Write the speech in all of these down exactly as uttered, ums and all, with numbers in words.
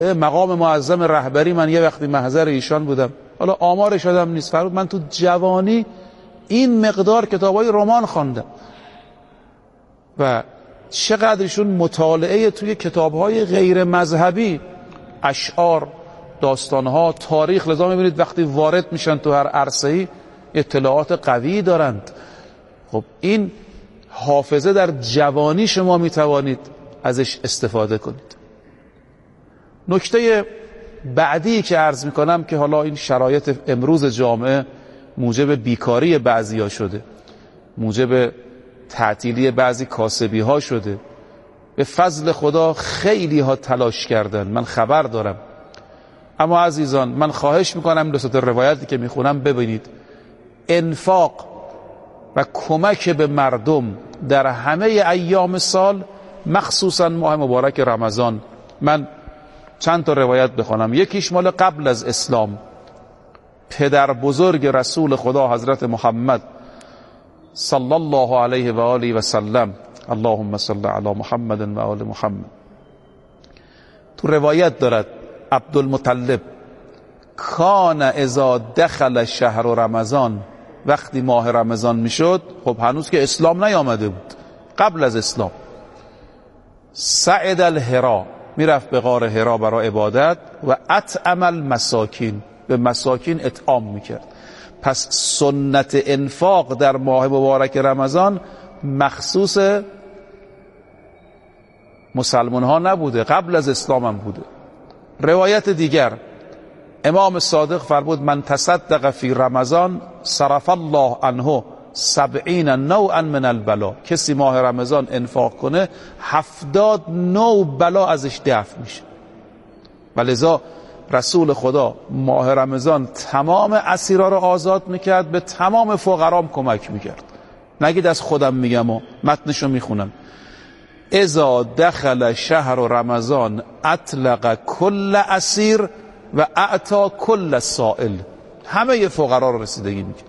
مقام معظم رهبری من یه وقتی محضر ایشان بودم، حالا آمارش آدم نیست، فرمود من تو جوانی این مقدار کتابای رمان خواندم و چقدر ایشون مطالعه توی کتابهای غیر مذهبی، اشعار، داستانها، تاریخ، لذا میبینید وقتی وارد میشن تو هر عرصه‌ای اطلاعات قوی دارند. خب این حافظه در جوانی شما میتوانید ازش استفاده کنید. نکته بعدی که عرض میکنم که حالا این شرایط امروز جامعه موجب بیکاری بعضیا شده، موجب تعطیلی بعضی کاسبی ها شده. به فضل خدا خیلی ها تلاش کردن، من خبر دارم، اما عزیزان من خواهش میکنم دو تا روایتی که میخونم ببینید. انفاق و کمک به مردم در همه ایام سال، مخصوصا ماه مبارک رمضان، من چند تا روایت بخونم. یکیش مال قبل از اسلام، پدر بزرگ رسول خدا حضرت محمد صلی الله علیه و آله و سلم، اللهم صل علی محمد و آل محمد، تو روایت دارد عبدالمطلب کان اذا دخل شهر رمضان، وقتی ماه رمضان میشد، خب هنوز که اسلام نیامده بود، قبل از اسلام، صعد الحرا، میرفت به غار حرا برای عبادت، و اطعم المساکین، به مساکین اطعام میکرد. پس سنت انفاق در ماه مبارک رمضان مخصوص مسلمان ها نبوده، قبل از اسلام هم بوده. روایت دیگر امام صادق فرمود من تصدق فی رمضان صرف الله عنه سبعین نوعا من البلا، کسی ماه رمضان انفاق کنه هفتاد نوع بلا ازش دفع میشه. ولذا رسول خدا ماه رمضان تمام اسیرا رو آزاد میکرد، به تمام فقرام کمک میکرد. نگید از خودم میگم و متنشو میخونم. اذا دخل شهر رمضان اطلق کل اسیر و اعطا کل سائل، همه فقرا رو رسیدگی میکرد.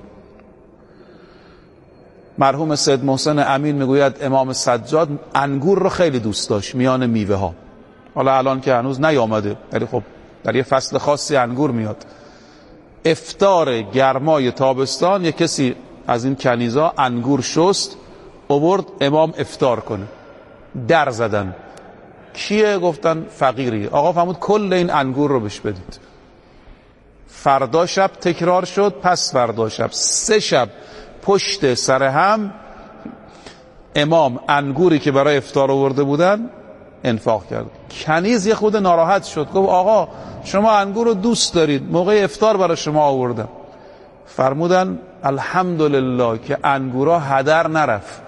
مرحوم سید محسن امین میگوید امام سجاد انگور رو خیلی دوست داشت میان میوه ها. حالا الان که هنوز نیامده، ولی خب در یه فصل خاصی انگور میاد. افطار گرمای تابستان یک کسی از این کنیزا انگور شست آورد امام افطار کنه، در زدن. کیه؟ گفتن فقیری. آقا فرمود کل این انگور رو بهش بدید. فردا شب تکرار شد، پس فردا شب، سه شب پشت سر هم امام انگوری که برای افطار آورده بودن انفاق کرد. کنیز یه خود ناراحت شد، گفت آقا شما انگور رو دوست دارید، موقع افطار برای شما آوردم. فرمودن الحمدلله که انگورا هدر نرفت.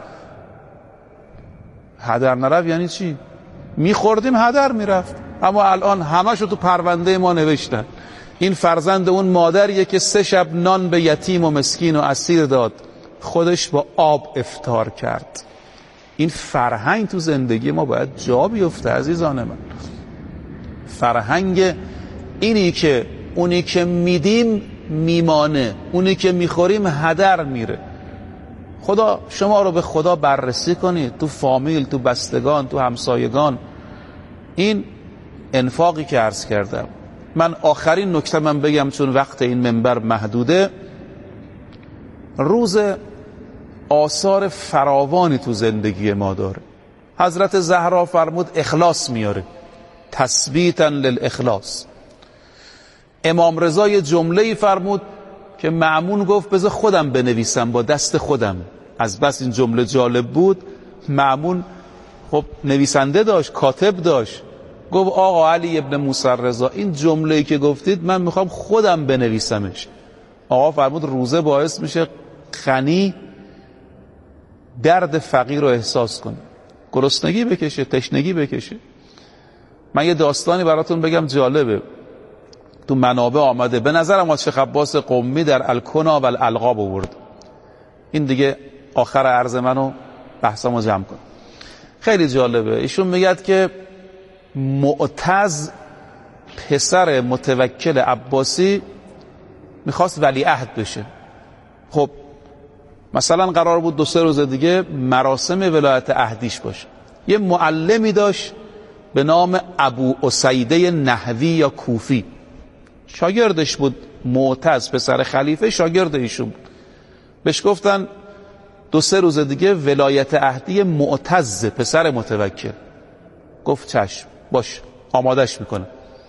هدر نرفت یعنی چی؟ میخوردیم هدر میرفت، اما الان همه شو تو پرونده ما نوشتن این فرزند اون مادریه که سه شب نان به یتیم و مسکین و اسیر داد، خودش با آب افطار کرد. این فرهنگ تو زندگی ما باید جا بیفته عزیزان من. فرهنگ اینی که اونی که میدیم میمانه، اونی که میخوریم هدر میره. خدا شما رو به خدا بررسی کنید، تو فامیل، تو بستگان، تو همسایگان. این انفاقی که عرض کردم. من آخرین نکته من بگم چون وقت این منبر محدوده. روز آثار فراوانی تو زندگی ما داره. حضرت زهرا فرمود اخلاص میاره، تثبیتا للاخلاص. امام رضا یه جمله‌ای فرمود که مأمون گفت بذار خودم بنویسم با دست خودم. از بس این جمله جالب بود، مأمون خب نویسنده داشت، کاتب داشت، گفت آقا علی ابن موسی رضا این جمله‌ای که گفتید من میخوام خودم بنویسمش. آقا فرمود روزه باعث میشه غنی درد فقیر رو احساس کنه، گرسنگی بکشه، تشنگی بکشه. من یه داستانی براتون بگم جالبه، تو منابع آمده، به نظرم از شیخ عباس قمی در الکنا و الالقاب آورد. این دیگه آخر عرض منو بحثمو جمع کن. خیلی جالبه. ایشون میگه که معتز پسر متوکل عباسی میخواست ولیعهد بشه. خب مثلا قرار بود دو سه روز دیگه مراسم ولایت عهدیش باشه. یه معلمی داشت به نام ابو اسیده نحوی یا کوفی، شاگردش بود. معتز پسر خلیفه شاگرد ایشون بود. بهش گفتن دو سه روز دیگه ولایت عهدی معتز پسر متوکل. گفت چشم، باش، آمادش میکنه.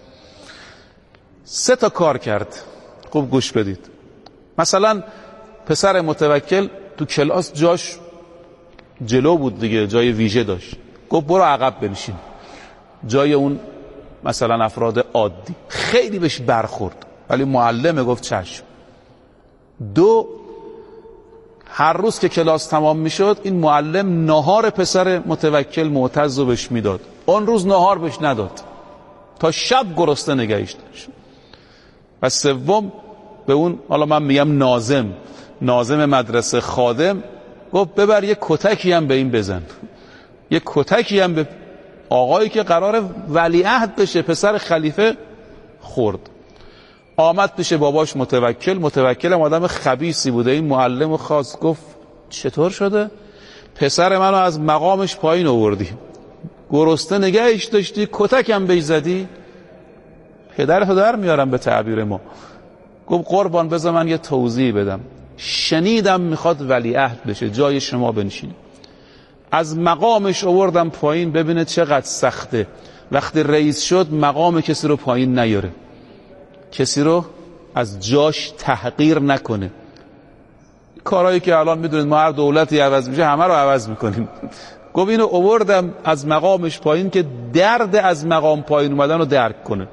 سه تا کار کرد، خوب گوش بدید. مثلا پسر متوکل تو کلاس جاش جلو بود دیگه، جای ویژه داشت. گفت برو عقب بنشین، جای اون مثلا افراد عادی. خیلی بهش برخورد، ولی معلمه گفت چشم. دو، هر روز که کلاس تمام میشد این معلم نهار پسر متوکل معتز رو بهش میداد. اون روز نهار بهش نداد، تا شب گرسنه نگهش داشت. و سوم به اون، حالا من میگم ناظم ناظم مدرسه، خادم، گفت ببر یه کتکی هم به این بزن، یه کتکی هم به آقایی که قرار ولیعهد بشه پسر خلیفه خورد. آمد پیش باباش متوکل. متوکل هم آدم خبیثی بوده. این معلم و خواست، گفت چطور شده؟ پسر منو از مقامش پایین آوردی، گرسنه نگهش داشتی، کتک هم بهش زدی؟ پدرتو در میارم به تعبیر ما. گفت قربان بذار من یه توضیح بدم. شنیدم میخواد ولیعهد بشه، جای شما بنشینه. از مقامش آوردم پایین، ببینه چقدر سخته وقتی رئیس شد مقام کسی رو پایین نیاره، کسی رو از جاش تحقیر نکنه. کارهایی که الان میدونید ما هر دولتی عوض میشه همه رو عوض میکنیم. گفت اینو آوردم از مقامش پایین که درد از مقام پایین اومدن رو درک کنه.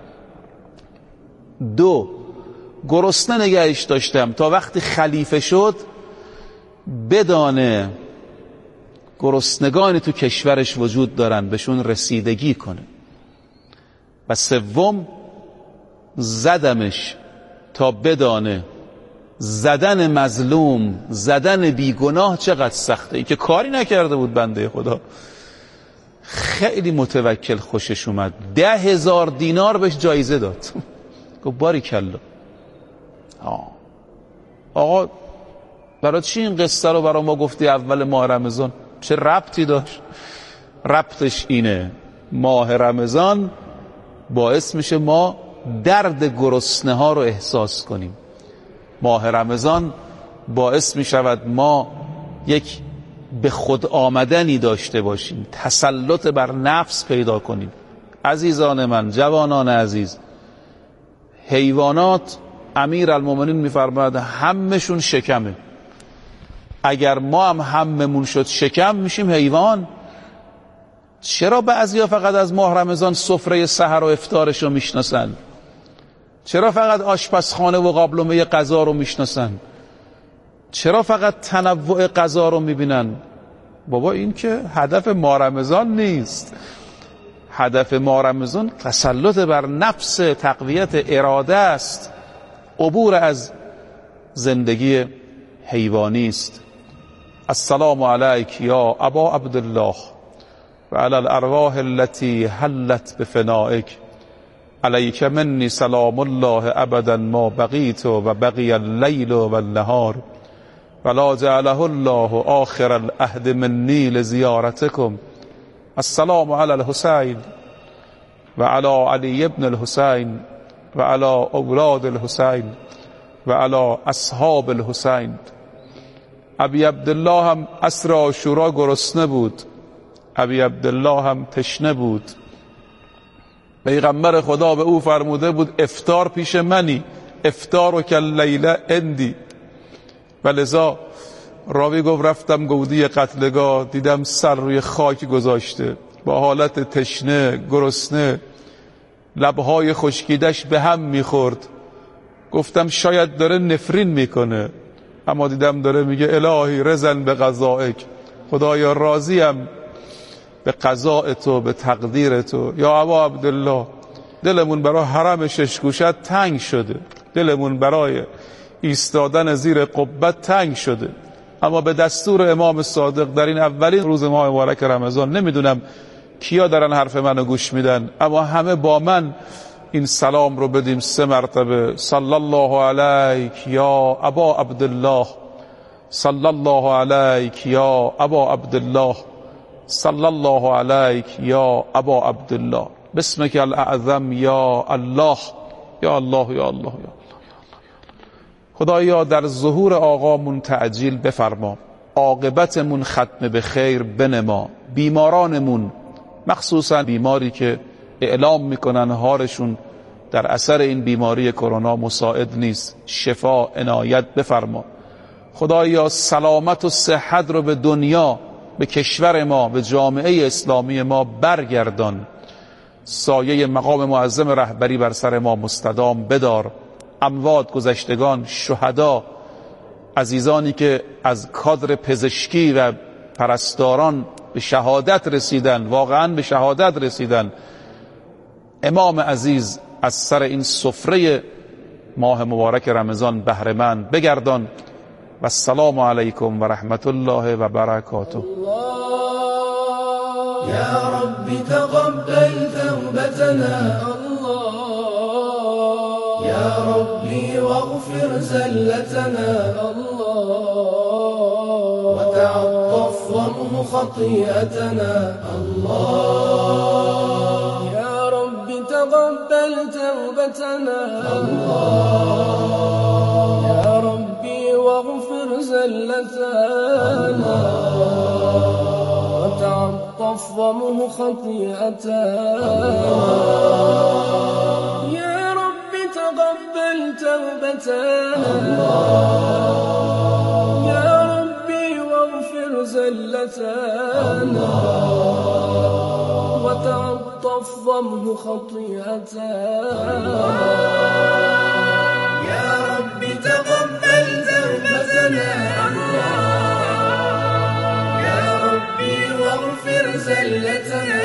دو، گرسنه نگهش داشتم تا وقتی خلیفه شد بدانه گرسنگانی تو کشورش وجود دارن، بهشون رسیدگی کنه. و سوم، زدمش تا بدانه زدن مظلوم، زدن بیگناه چقدر سخته. این که کاری نکرده بود بنده خدا. خیلی متوکل خوشش اومد، ده هزار دینار بهش جایزه داد. گفت باریکلا. آقا برای چی این قصه رو برای ما گفتی اول ماه رمضان؟ چه ربطی داشت؟ ربطش اینه ماه رمضان باعث میشه ما درد گرسنه ها رو احساس کنیم. ماه رمضان باعث میشود ما یک به خود آمدنی داشته باشیم، تسلط بر نفس پیدا کنیم. عزیزان من، جوانان عزیز، حیوانات امیر المومنین میفرماید همشون شکمه. اگر ما هم هممون شد شکم، میشیم حیوان. چرا بعضیا فقط از ماه رمضان سفره سحر و افطارش رو میشناسن؟ چرا فقط آشپزخانه و قابلمه غذا رو میشناسن؟ چرا فقط تنوع غذا رو میبینن؟ بابا این که هدف ماه رمضان نیست. هدف ماه رمضان تسلط بر نفس، تقویت اراده است، عبور از زندگی حیوانی است. السلام علیک یا ابا عبدالله و علی الارواح التي حلت بفنائک، علیک منی سلام الله ابدا ما بقیت و بقی اللیل و النهار ولا جعله الله آخر العهد منی لزیارتکم. السلام علی الحسین و علی علی ابن الحسین و علی اولاد الحسین و علی اصحاب الحسین. ابی عبدالله هم عصر عاشورا گرسنه بود، ابی عبدالله هم تشنه بود. پیغمبر خدا به او فرموده بود افطار پیش منی، افطار و کلیله اندی. و لذا راوی گفت رفتم گودی قتلگاه، دیدم سر روی خاک گذاشته با حالت تشنه گرسنه، لبهای خشکیدش به هم میخورد. گفتم شاید داره نفرین میکنه، اما دیدم داره میگه الهی رضن به قضائک، خدایا راضیم به قضاء تو، به تقدیر تو. یا ابا عبدالله، دلمون برای حرم ششگوشت تنگ شده، دلمون برای ایستادن زیر قبت تنگ شده، اما به دستور امام صادق در این اولین روز ماه مبارک رمضان، نمیدونم کیا دارن حرف منو گوش میدن، اما همه با من این سلام رو بدیم سه مرتبه. صلی الله علیک یا ابا عبدالله، صلی الله علیک یا ابا عبدالله، صلی الله علیک یا ابا عبدالله بسمک الاعظم یا الله یا الله یا الله یا الله. خدایا در ظهور آقامون تعجیل بفرما، عاقبتمون ختم به خیر بنما، بیمارانمون مخصوصا بیماری که اعلام میکنن حالشون در اثر این بیماری کرونا مساعد نیست، شفا عنایت بفرما. خدایا سلامت و صحت رو به دنیا، به کشور ما، به جامعه اسلامی ما برگردان. سایه مقام معظم رهبری بر سر ما مستدام بدار. اموات، گذشتگان، شهدا، عزیزانی که از کادر پزشکی و پرستاران به شهادت رسیدن، واقعا به شهادت رسیدن، امام عزیز از سر این سفره ماه مبارک رمضان بهره مند بگردان. و السلام علیکم و رحمت الله و برکاته. یا رب تقبل توبتنا، یا ربی واغفر زلتنا، وتعطف وامح خطيئتنا. الله يا رب تقبل توبتنا، يا ربي واغفر زلتنا، وتعطف وامح خطيئتنا. يا رب تقبل توبتنا، زلتنا، وتعطف وامح خطيئتنا. يا رب تقبل توبتنا، يا ربي واغفر زلتنا.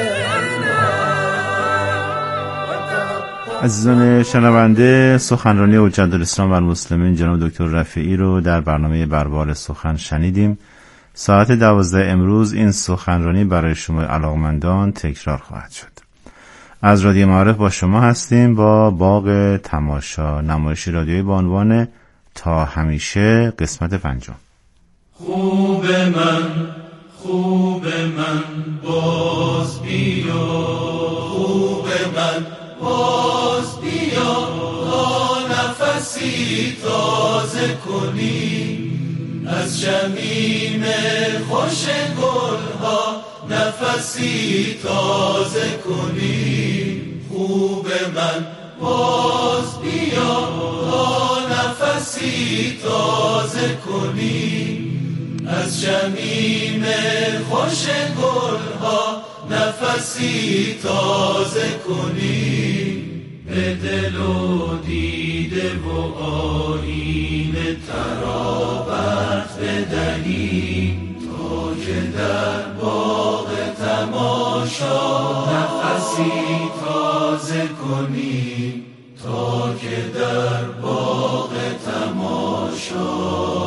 عزیزان شنونده، سخنرانی حجت الاسلام و المسلمین جناب دکتر رفیعی رو در برنامه بربال سخن شنیدیم. ساعت دوازده امروز این سخنرانی برای شما علاقمندان تکرار خواهد شد. از رادیو معارف با شما هستیم با باغ تماشا، نمایشی رادیویی با عنوان تا همیشه، قسمت پنجم. خوب من، خوب من باز بیا، خوب من باز بیا، تا نفسی تازه کنی از شمیم خوش گلها، نفسی تازه کنی. خوب من باز بیا، تا نفسی تازه کنی از شمیم خوش گلها، نفسی تازه کنی. به دل و دیده و آیین ترابت بدهی، تا که در باغ تماشا نفسی تازه کنی، تا که در باغ تماشا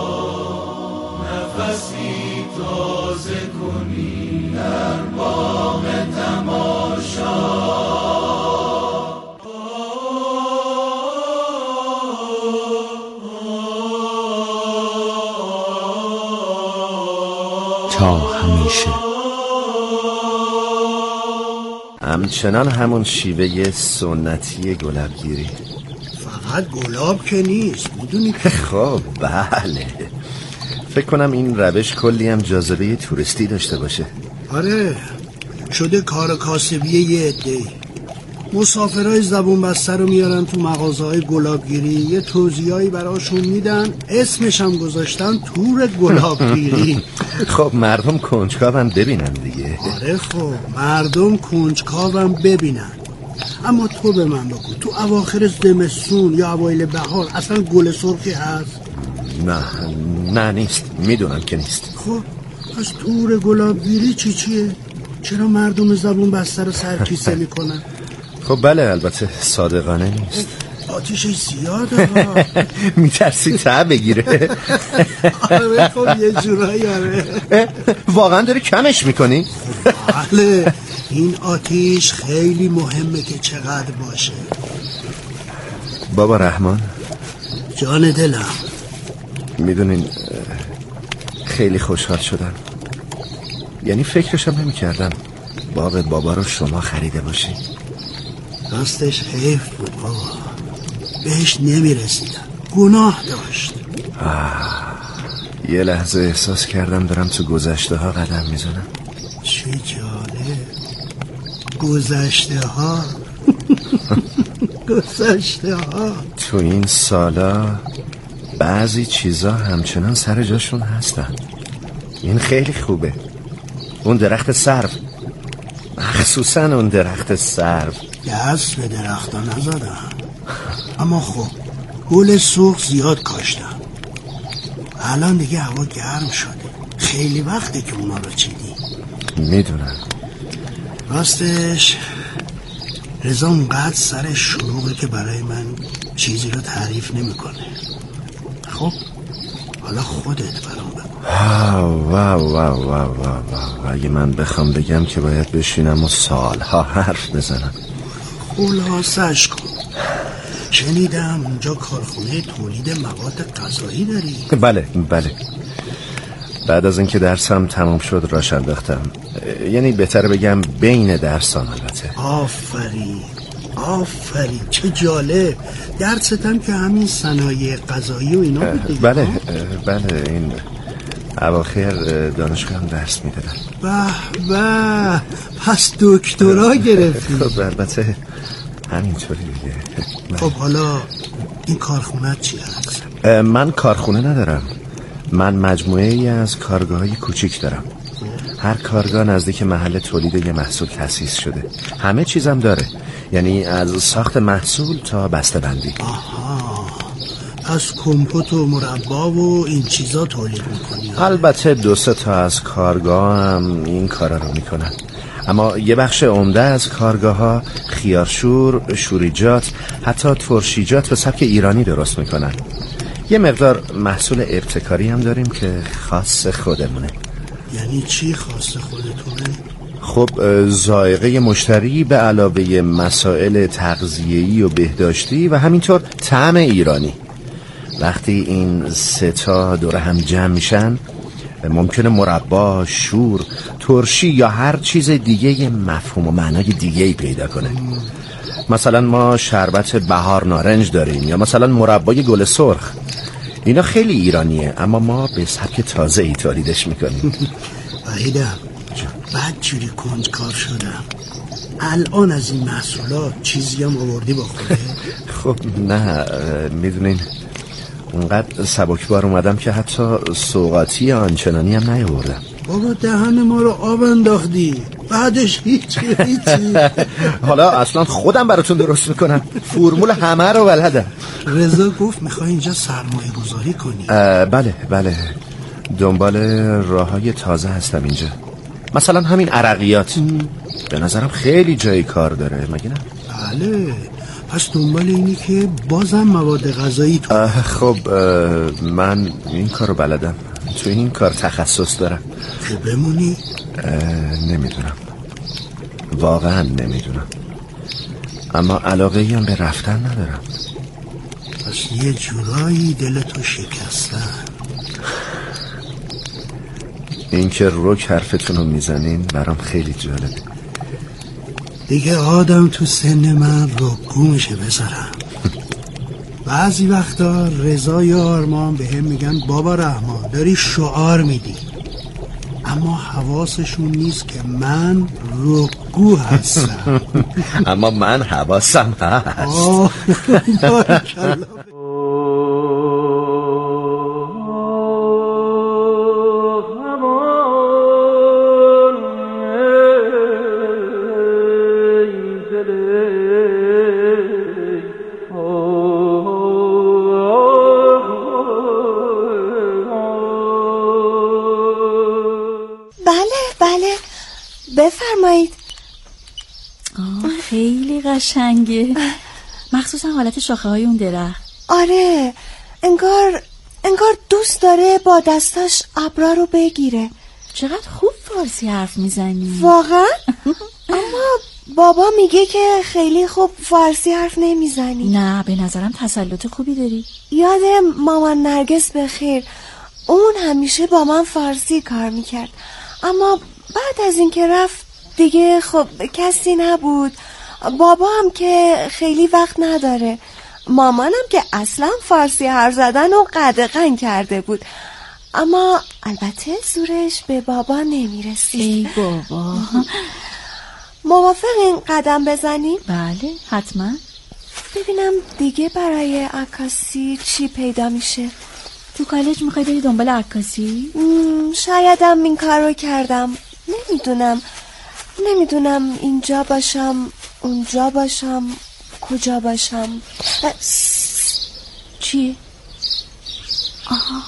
نفسی تازه کنی، در باغ تماشا. تا همیشه همچنان همون شیوه سنتی گلابگیری. فقط گلاب که نیست، میدونی که خب بله، فکر کنم این روش کلی هم جاذبه توریستی داشته باشه. آره، شده کار کاسبی یه عده‌ای. مسافرای زبون بسته رو میارن تو مغازه‌های گلابگیری، یه توضیحایی براشون میدن، اسمش هم گذاشتن تور گلابگیری. خب مردم کنجکاوم ببینن دیگه. آره خب مردم کنجکاوم ببینن، اما تو به من بگو، تو اواخر زمستون یا اوایل بهار اصلا گل سرخی هست؟ نه نه نیست، میدونم که نیست. خب پس تور گلابگیری چی چیه؟ چرا مردم زبون بسته رو سرکیسه میکنن؟ خب بله، البته صادقانه نیست. آتیشش زیاده ها. میترسی ته بگیره؟ آره خب یه جورایی آره. واقعا داری کمش میکنی؟ بله، این آتیش خیلی مهمه که چقدر باشه. بابا رحمان، جان دلم، میدونین خیلی خوشحال شدم. یعنی فکرشم نمی کردم باغ بابا رو شما خریده باشی. راستش حیف بود بابا، بهش نمی رسیدم، گناه داشت. یه لحظه احساس کردم دارم تو گذشته ها قدم میزنم. چه جالب، گذشته ها گذشته ها. تو این سالا بعضی چیزا همچنان سر جاشون هستن. این خیلی خوبه. اون درخت سرو، مخصوصا اون درخت سرو. دست به درختا نزدم، اما خب گل سرخ زیاد کاشتم. الان دیگه هوا گرم شده، خیلی وقته که اونا رو چیدی. میدونم. راستش رضا اونقدر سرش شلوغه که برای من چیزی رو تعریف نمیکنه. خب حالا خودت برام بگو. واو واو واو واو واو. اگه من بخوام بگم که باید بشینم و سالها حرف بزنم. خلاصش کن. شنیدم اونجا کارخونه تولید مواد غذایی داری؟ بله بله. بعد از اینکه درسم تمام شد راش انداختم. یعنی بهتر بگم بین درسام. البته آفرین آفرین، چه جالب. درستم که همین صنایع غذایی و اینا بود دیگه. بله بله، این اواخر دانشگاه هم درس میدادم. به به، پس دکترا گرفتی. خب البته همینطوری دیگه. خب حالا این کارخونه چی هست؟ من کارخونه ندارم. من مجموعه ای از کارگاه های کوچیک دارم. هر کارگاه نزدیک محل تولید یه محصول تأسیس شده. همه چیزم داره، یعنی از ساخت محصول تا بسته بندی. آها، از کمپوت و مربا و این چیزا تولید میکنی؟ البته دو سه تا از کارگاه هم این کارا رو میکنن، اما یه بخش عمده از کارگاه ها خیارشور، شوریجات، حتی ترشیجات به سبک ایرانی درست میکنن. یه مقدار محصول ابتکاری هم داریم که خاص خودمونه. یعنی چی خاص خودتونه؟ خب ذائقه مشتری به علاوه مسائل تغذیه‌ای و بهداشتی و همینطور طعم ایرانی. وقتی این سه تا دور هم جمع میشن ممکنه مربا، شور، ترشی یا هر چیز دیگه مفهوم و معنای دیگه‌ای پیدا کنه. مثلا ما شربت بهار نارنج داریم یا مثلا مربای گل سرخ. اینا خیلی ایرانیه اما ما به سبک تازه ای تولیدش میکنیم. وحیدم بعد جوری کنجکاو شدم، الان از این محصولات چیزی هم آوردی با خوده؟ خب نه، میدونین اونقدر سبکبار اومدم که حتی سوغاتی آنچنانی هم نیاوردم. بابا دهن ما رو آب انداختی، بعدش هیچی هیچی. حالا اصلا خودم براتون درست میکنم، فرمول همه رو بلدم. رضا گفت میخوای اینجا سرمایه گذاری کنی؟ بله بله، دنبال راههای تازه هستم اینجا. مثلا همین عرقیات به نظرم خیلی جای کار داره، مگه نه؟ بله، پس دنبال اینی که بازم مواد غذایی تو. خب من این کارو بلدم، تو این کار تخصص دارم. که بمونی؟ نمیدونم، واقعا نمیدونم، اما علاقه هم به رفتن ندارم. پس یه جورایی دلتو شکستن. این که رک حرفتون رو میزنین برام خیلی جالبه. دیگه آدم تو سن من رکگو میشه بذارم. بعضی وقتا رضا یا آرمان به هم میگن بابا رحمان داری شعار میدی، اما حواسشون نیست که من رکگو هستم. اما من حواسم هست. آه بارکالله. بفرمایید. خیلی قشنگه، مخصوصا حالت شاخه های اون درخت. آره، انگار انگار دوست داره با دستاش ابرا رو بگیره. چقدر خوب فارسی حرف میزنی. واقعا؟ اما بابا میگه که خیلی خوب فارسی حرف نمیزنی. نه، به نظرم تسلط خوبی داری. یاد مامان نرگس بخیر، اون همیشه با من فارسی کار میکرد، اما بعد از اینکه رفت دیگه خب کسی نبود. بابا هم که خیلی وقت نداره، مامانم که اصلا فارسی حرف زدن و قدغن کرده بود، اما البته زورش به بابا نمیرسید. ای بابا. موافقین قدم بزنیم؟ بله حتما. ببینم دیگه برای عکاسی چی پیدا میشه. تو کالج میخوای بری دنبال عکاسی؟ شایدم این کار رو کردم، نمیدونم نمیدونم اینجا باشم اونجا باشم کجا باشم. چیه؟ آها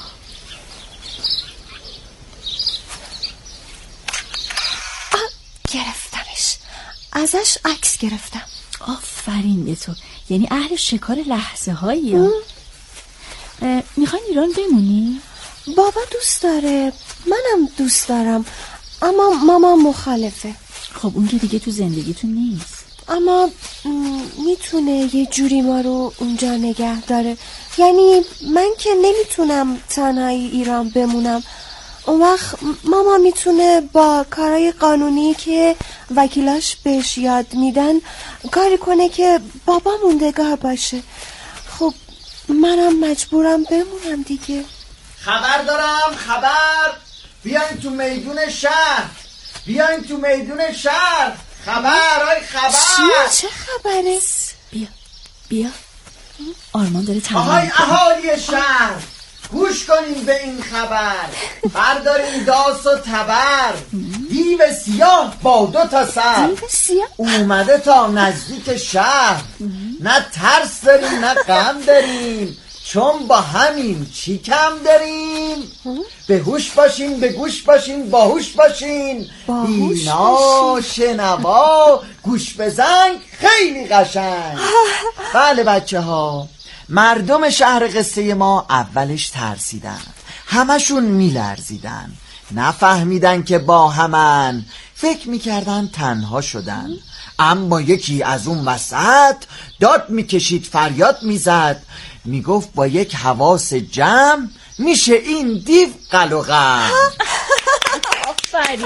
گرفتمش، ازش عکس گرفتم. آفرین به تو، یعنی اهل شکار لحظه هایی. میخوای ایران بمونی؟ بابا دوست داره، منم دوست دارم، اما ماما مخالفه. خب اون که دیگه تو زندگیتون نیست. اما میتونه یه جوری ما رو اونجا نگه داره. یعنی من که نمیتونم تنهایی ایران بمونم. اون وقت ماما میتونه با کارهای قانونی که وکیلاش بهش یاد میدن کاری کنه که بابا موندگار باشه. خب منم مجبورم بمونم دیگه. خبر دارم، خبر. بیاین تو میدون شهر، بیاین تو میدون شهر. خبر، آی خبر. چیه؟ چه خبره؟ بیا بیا، آرمان داره تمام. آهای اهالی شهر، گوش کنین به این خبر. بردارین داس و تبر. دیو سیاه با دو تا سر دیو سیاه اومده تا نزدیک شهر. نه ترس داریم نه غم داریم، چون با همین چی کم داریم. به هوش باشین، به گوش باشین، باهوش باشین. بینا شنوا گوش بزنگ خیلی قشنگ. بله بچه ها، مردم شهر قصه ما اولش ترسیدن، همشون میلرزیدن، نفهمیدن که با همن، فکر میکردن تنها شدن. اما یکی از اون وسط داد میکشید، فریاد میزد، میگفت با یک حواس جمع میشه این دیو قلقم. آفرین.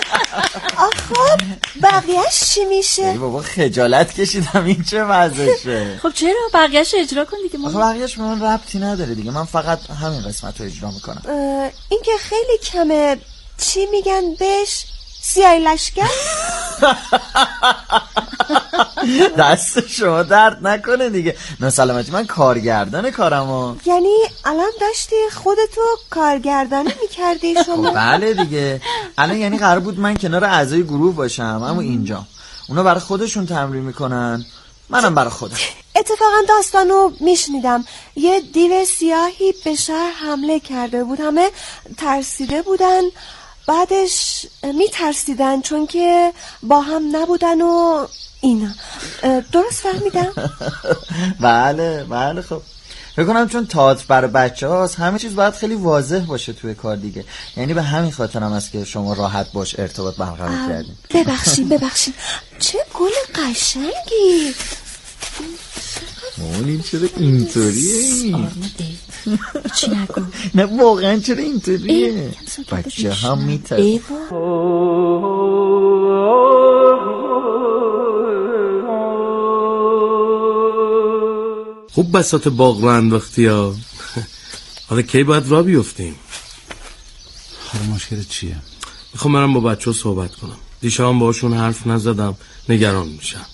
آخه بقیهش چی میشه؟ ای بابا خجالت کشیدم، این چه وضعشه؟ خب چرا بقیهش اجرا کن دیگه. آخه بقیهش به من ربطی نداره دیگه، من فقط همین قسمت رو اجرا میکنم. این که خیلی کمه. چی میگن بهش؟ سیاه لشگر؟ دست شما درد نکنه دیگه. ناسلامتی، من کارگردان کارمو. یعنی الان داشتی خودتو کارگردانی میکردی شما؟ بله دیگه، الان یعنی قرار بود من کنار اعضای گروه باشم، اما اینجا اونا برای خودشون تمرین میکنن، منم برای خودم. اتفاقا داستانو میشنیدم، یه دیو سیاهی به شهر حمله کرده بود، همه ترسیده بودن، بعدش میترسیدن چون که با هم نبودن و اینا. درست فهمیدم؟ بله بله. خب فکر کنم چون تئاتر برای بچه هاست همه چیز باید خیلی واضح باشه توی کار دیگه، یعنی به همین خاطر هم است که شما راحت باش ارتباط برقرار کردین. ببخشید ببخشید. چه گل قشنگی. مامان این چرا اینطوریه این؟ چی نگو. نه واقعا چرا اینطوریه؟ بچه هم میتره. خوب بساط باغ رو انداختی ها. حالا کی باید را بیفتیم؟ حالا مشکل چیه؟ میخوام برم با بچه ها صحبت کنم، دیشب هم باشون حرف نزدم، نگران میشم.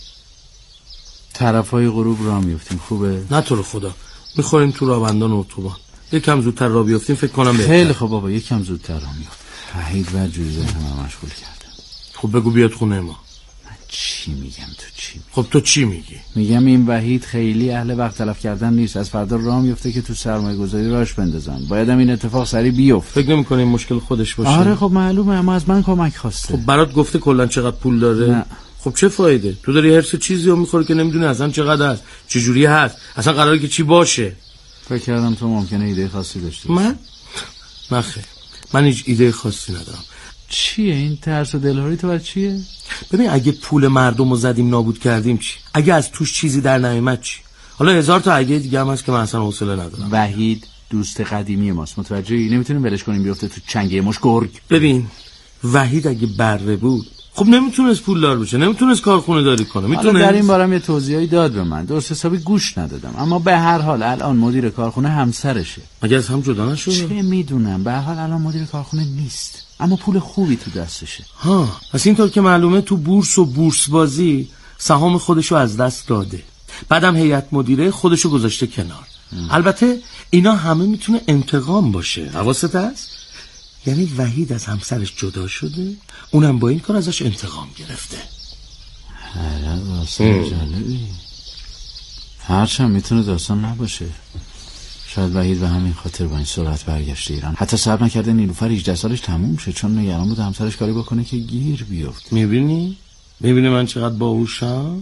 طرف های غروب را میفتیم خوبه؟ نه تو رو خدا، میخوریم تو رابندان و اتوبان. یکم زودتر را بیفتیم فکر کنم بهتر. خیلی خب بابا، یکم زودتر را میفت. وحید و جوزه همه مشغول کرده. خب بگو بیاد خونه ما. من چی میگم تو چی میگی؟ خب تو چی میگی؟ میگم این وحید خیلی اهل وقت تلف کردن نیست، از فردا راه میفته که تو سرمایه گذاری راش بندازن. باید این اتفاق سریع بیفت. فکر نمی‌کنی این مشکل خودش باشه؟ آره خب معلومه، اما از من کمک خواسته. خب برات گفته کلا چقدر پول داره؟ نه. خب چه فایده؟ تو داری هر سه چیزی رو میخوری که نمیدونی اصلا چقدر هست، چه جوری هست، اصلا قراره که چی باشه. فکر کردم تو ممکنه ایده خاصی داشتی. من؟ نه خیر، من هیچ ایده خاصی ندارم. چیه این ترس و دلهوری تو؟ چیه؟ ببین اگه پول مردم رو زدیم نابود کردیم چی؟ اگه از توش چیزی در نیامد چی؟ حالا هزار تا اگه دیگه هم هست که من اصلا حوصله ندارم. وحید دوست قدیمی ماست، متوجهی؟ نمیتونیم ولش کنیم بیفته تو چنگه مش گرگ. ببین وحید اگه بره بود خب نمیتونست پولدار بشه، نمیتونست کارخونه داری کنه. میتونه در این بارم یه توضیحی داد به من، درست حسابی گوش ندادم، اما به هر حال الان مدیر کارخونه همسرشه. مگه از هم جدا نشده؟ چه میدونم، به هر حال الان مدیر کارخونه نیست، اما پول خوبی تو دستشه. ها، پس اینطور که معلومه تو بورس و بورس بازی سهام خودشو از دست داده، بعدم هیئت مدیره خودشو گذاشته کنار. ام. البته اینا همه میتونه انتقام باشه، حواست هست؟ یعنی وحید از همسرش جدا شده، اونم با این کار ازش انتقام گرفته. هره داستان جالبی، هرچند میتونه داستان نباشه. شاید وحید به همین خاطر با این سرعت برگشته ایران، حتی صبر نکرده نیلوفر هجده سالش تموم شه، چون نگران بود همسرش کاری بکنه که گیر بیفت. میبینی؟ میبینی من چقدر باهوشم؟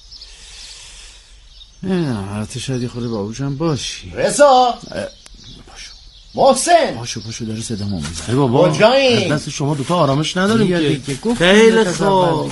نه حالت شاید یه خورده باهوشم باشی. رضا پاشو محسن پاشو پاشو داره صدامو میزنه. ای بابا کجایی؟ دست شما دوتا آرامش نداریم که. خیلی خوب.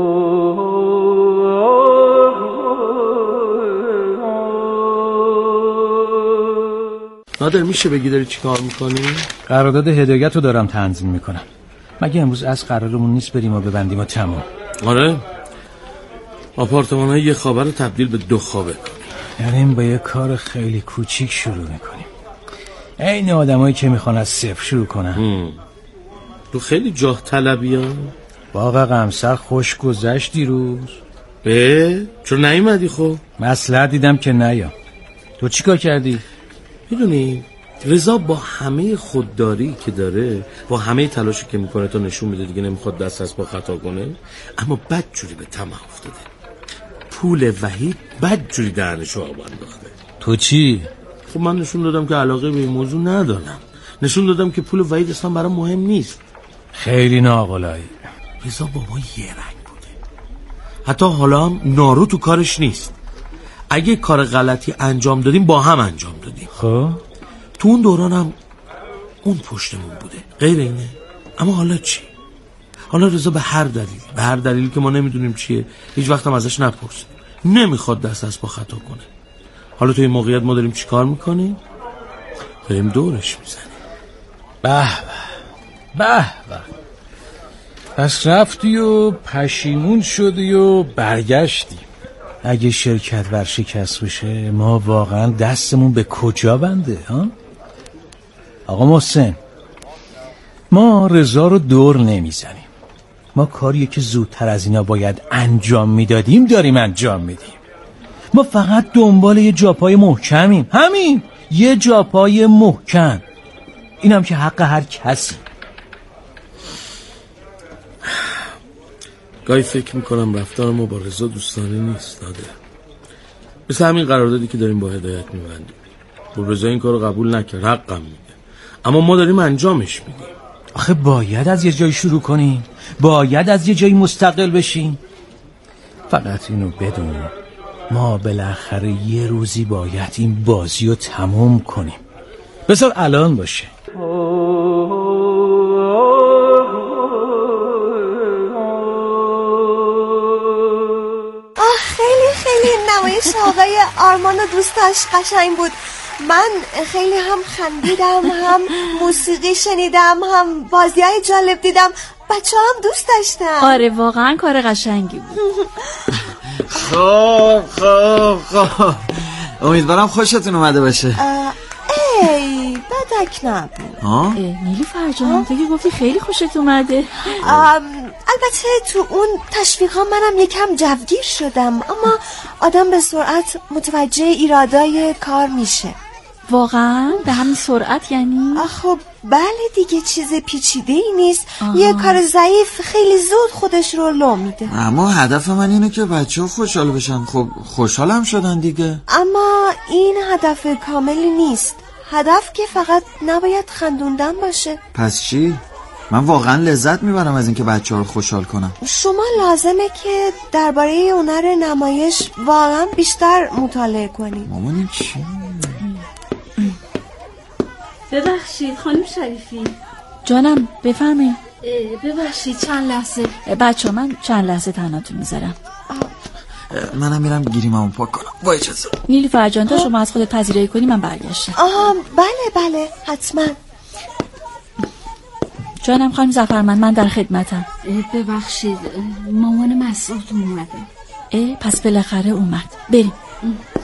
نادر میشه بگی داری چی کار میکنی؟ قرارداد هدایت رو دارم تنظیم میکنم. مگه امروز از قرارمون نیست بریم و ببندیم و تمام؟ آره، آپارتمان های یه خوابه رو تبدیل به دو خوابه کنیم. یعنی با یه کار خیلی کوچیک شروع میکنیم، این آدمایی که میخوان از صفر شروع کنن. تو خیلی جاه طلبی ها. باغ قمصر خوش گذشت دیروز. اه؟ چرا نیومدی؟ خب مصلحت دیدم که نیام. تو چی کار کردی؟ میدونی رضا با همه خودداری که داره، با همه تلاشی که میکنه تا نشون بده دیگه نمیخواد دست از پا خطا کنه، اما بدجوری به طمع افتاده. پول وحید بدجوری دهنشو آب انداخته. تو چی؟ خب من نشون دادم که علاقه به این موضوع ندارم، نشون دادم که پول وحید اصلا برام مهم نیست. خیلی ناقلایی. رضا بابا یه رنگ بوده، حتی حالا هم نارو تو کارش نیست. اگه کار غلطی انجام دادیم با هم انجام دادیم. خب تو اون دوران هم اون پشتمون بوده، غیر اینه. اما حالا چی؟ حالا رضا به هر دلیل به هر دلیلی که ما نمیدونیم چیه، هیچ وقت هم ازش نپرسیم، نمیخواد دست از پا خطا کنه. حالا تو این موقعیت ما داریم چی کار میکنیم؟ داریم دورش میزنیم. به به به، پس رفتی و پشیمون شدی و برگشتی. اگه شرکت ورشکست بشه ما واقعا دستمون به کجا بنده ها؟ آقا محسن، ما رضا رو دور نمیزنیم، ما کاریه که زودتر از اینا باید انجام میدادیم داریم انجام میدیم. ما فقط دنبال یه جاپای محکمیم، همین یه جاپای محکم، اینم که حق هر کسی. گاهی فکر میکنم رفتار ما با رضا دوستانه نیست داده، مثل همین قراردادی که داریم با هدایت میبندیم. با رضا این کارو قبول نکرد، حقم میده، اما ما داریم انجامش میدیم. آخه باید از یه جایی شروع کنیم، باید از یه جایی مستقل بشیم. فقط اینو بدون، ما بالاخره یه روزی باید این بازی رو تموم کنیم. بذار الان باشه. نمایش آقای آرمان و دوستاش قشنگ بود. من خیلی هم خندیدم، هم موسیقی شنیدم، هم بازیای جالب دیدم. بچه هم دوست داشتم. آره واقعا کار قشنگی بود. خب خب خب امیدوارم خوشتون اومده باشه. ای بدک نبود. نیلی فرجان تو که گفتی خیلی خوشت اومده. البته تو اون تشویق ها منم یکم جوگیر شدم، اما آدم به سرعت متوجه ایرادای کار میشه. واقعا به همین سرعت یعنی؟ خب بله دیگه، چیز پیچیده ای نیست. آه. یه کار ضعیف خیلی زود خودش رو لو میده. اما هدف من اینه که بچه ها خوشحال بشن. خب خوشحال هم شدن دیگه. اما این هدف کاملی نیست. هدف که فقط نباید خندوندن باشه. پس چی؟ من واقعا لذت میبرم از اینکه بچه ها رو خوشحال کنم. شما لازمه که درباره هنر نمایش واقعا بیشتر مطالعه کنید. مامانی چی؟ ببخشید خانم شریفی. جانم بفرمایید. ببخشید چند لحظه. بچه من چند لحظه تنهاتون میذارم. منم میرم گیریممو پاک کنم. با اجازه. نیلی فرجان تا شما از خودت پذیرایی کنی من برگشتم. آها بله بله حتما. جانم خانم ظفرمند، من در خدمتم. ببخشید مامان مسعود اومده. اه پس بالاخره اومد. بریم.